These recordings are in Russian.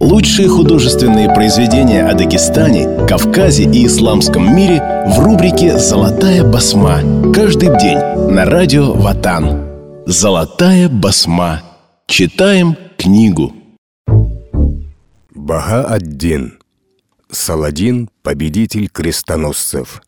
Лучшие художественные произведения о Дагестане, Кавказе и исламском мире в рубрике «Золотая басма». Каждый день на радио Ватан. «Золотая басма». Читаем книгу. Баха-ад-Дин. Саладин, победитель крестоносцев.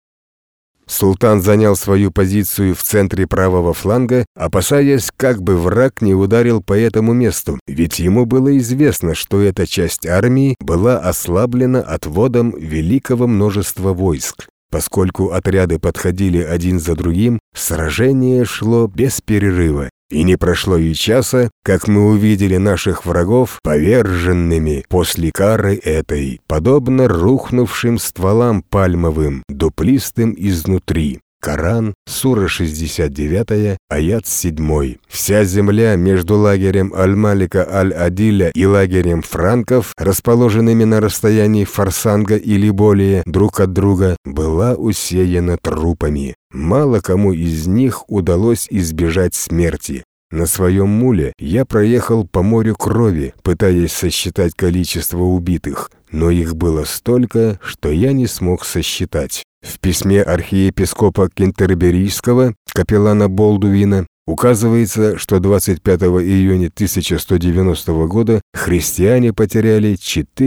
Султан занял свою позицию в центре правого фланга, опасаясь, как бы враг не ударил по этому месту, ведь ему было известно, что эта часть армии была ослаблена отводом великого множества войск. Поскольку отряды подходили один за другим, сражение шло без перерыва. И не прошло и часа, как мы увидели наших врагов поверженными после кары этой, подобно рухнувшим стволам пальмовым, дуплистым изнутри. Коран, сура 69, аят 7. Вся земля между лагерем Аль-Малика Аль-Адиля и лагерем франков, расположенными на расстоянии форсанга или более друг от друга, была усеяна трупами. Мало кому из них удалось избежать смерти. На своем муле я проехал по морю крови, пытаясь сосчитать количество убитых, но их было столько, что я не смог сосчитать. В письме архиепископа Кентерберийского, капеллана Болдуина, указывается, что 25 июня 1190 года христиане потеряли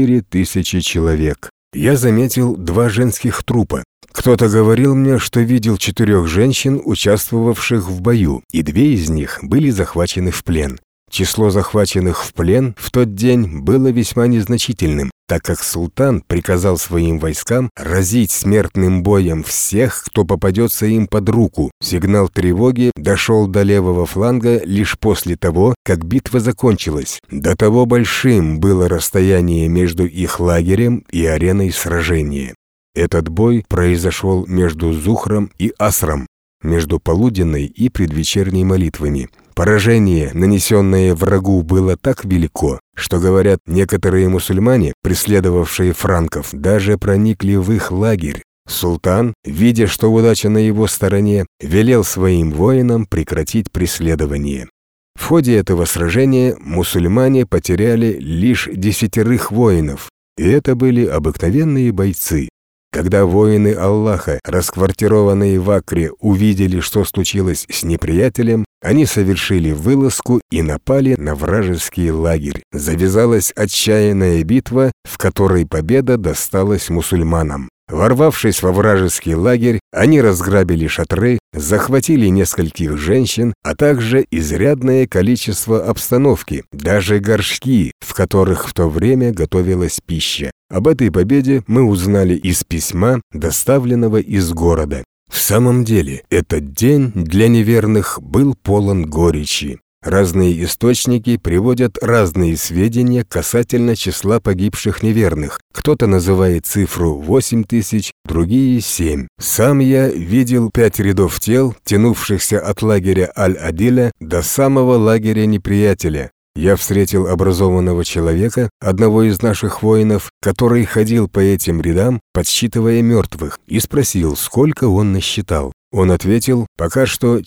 4000 человек. Я заметил 2 женских трупа. Кто-то говорил мне, что видел 4 женщин, участвовавших в бою, и 2 из них были захвачены в плен. Число захваченных в плен в тот день было весьма незначительным, так как султан приказал своим войскам разить смертным боем всех, кто попадется им под руку. Сигнал тревоги дошел до левого фланга лишь после того, как битва закончилась. До того большим было расстояние между их лагерем и ареной сражения. Этот бой произошел между Зухром и Асром, между полуденной и предвечерней молитвами. Поражение, нанесенное врагу, было так велико, что, говорят, некоторые мусульмане, преследовавшие франков, даже проникли в их лагерь. Султан, видя, что удача на его стороне, велел своим воинам прекратить преследование. В ходе этого сражения мусульмане потеряли лишь 10 воинов, и это были обыкновенные бойцы. Когда воины Аллаха, расквартированные в Акре, увидели, что случилось с неприятелем, они совершили вылазку и напали на вражеский лагерь. Завязалась отчаянная битва, в которой победа досталась мусульманам. Ворвавшись во вражеский лагерь, они разграбили шатры, захватили нескольких женщин, а также изрядное количество обстановки, даже горшки, в которых в то время готовилась пища. Об этой победе мы узнали из письма, доставленного из города. В самом деле, этот день для неверных был полон горечи. Разные источники приводят разные сведения касательно числа погибших неверных. Кто-то называет цифру 8000, другие 7. Сам я видел 5 рядов тел, тянувшихся от лагеря Аль-Адиля до самого лагеря неприятеля. Я встретил образованного человека, одного из наших воинов, который ходил по этим рядам, подсчитывая мертвых, и спросил, сколько он насчитал. Он ответил, пока что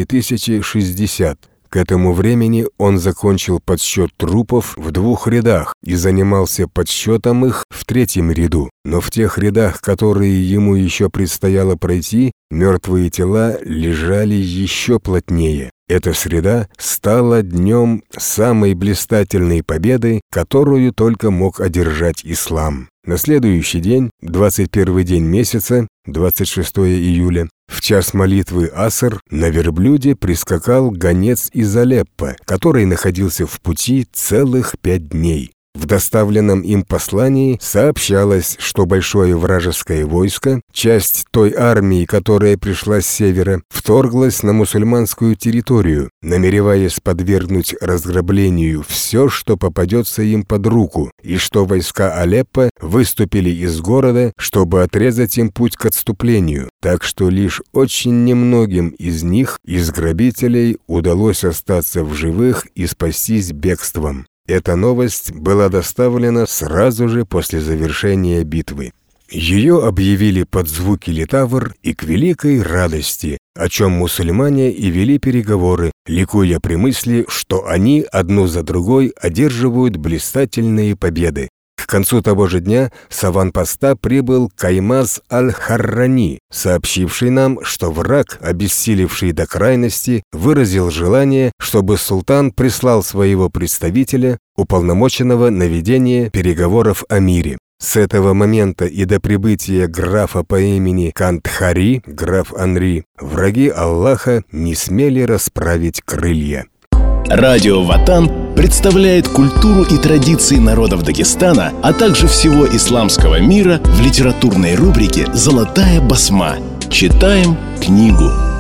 4060. К этому времени он закончил подсчет трупов в 2 рядах и занимался подсчетом их в 3-м ряду. Но в тех рядах, которые ему еще предстояло пройти, мертвые тела лежали еще плотнее. Эта среда стала днем самой блистательной победы, которую только мог одержать ислам. На следующий день, 21 день месяца, 26 июля, в час молитвы Аср на верблюде прискакал гонец из Алеппо, который находился в пути целых 5 дней. В доставленном им послании сообщалось, что большое вражеское войско, часть той армии, которая пришла с севера, вторглась на мусульманскую территорию, намереваясь подвергнуть разграблению все, что попадется им под руку, и что войска Алеппо выступили из города, чтобы отрезать им путь к отступлению, так что лишь очень немногим из них, из грабителей, удалось остаться в живых и спастись бегством. Эта новость была доставлена сразу же после завершения битвы. Ее объявили под звуки литавр, и к великой радости о чем мусульмане и вели переговоры, ликуя при мысли, что они одну за другой одерживают блистательные победы. К концу того же дня с аванпоста прибыл Каймаз аль-Харрани, сообщивший нам, что враг, обессилевший до крайности, выразил желание, чтобы султан прислал своего представителя, уполномоченного на ведение переговоров о мире. С этого момента и до прибытия графа по имени Кандхари, граф Анри, враги Аллаха не смели расправить крылья. Радио Ватан представляет культуру и традиции народов Дагестана, а также всего исламского мира в литературной рубрике «Золотая басма». Читаем книгу.